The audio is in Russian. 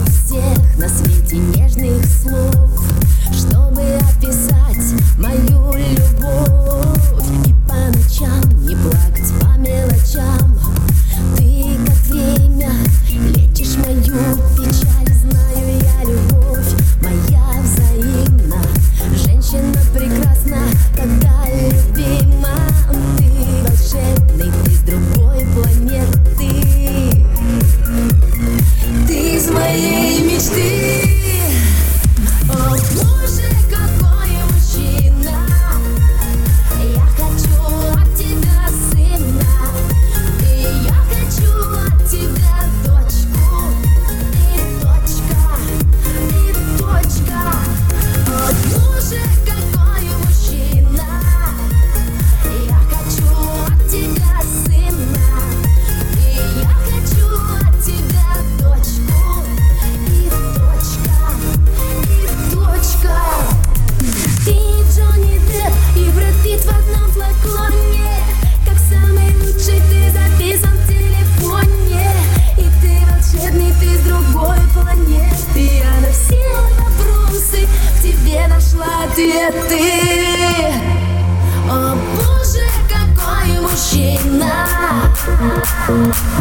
всех на свете нежных слов, чтобы описать мою любовь. И по ночам не плакать по мелочам. Ты, как время, лечишь мою печаль. Знаю я, любовь моя взаимна. Женщина прекрасна, когда любима. Ты волшебный, ты с другой планеты. Ты из моей мечты. О, Боже, какой мужчина! Я хочу от тебя сына, и я хочу от тебя дочку. И точка, и точка. О, Боже, какой мужчина! Я хочу от тебя сына, и я хочу от тебя дочку. И точка, и точка. Ты Джонни Депп и Брэд Питт в одном флаконе. Как самый лучший ты записан в телефоне. И ты волшебный, ты с другой планеты. Я на все вопросы к тебе нашла ответы. О, Боже, какой мужчина!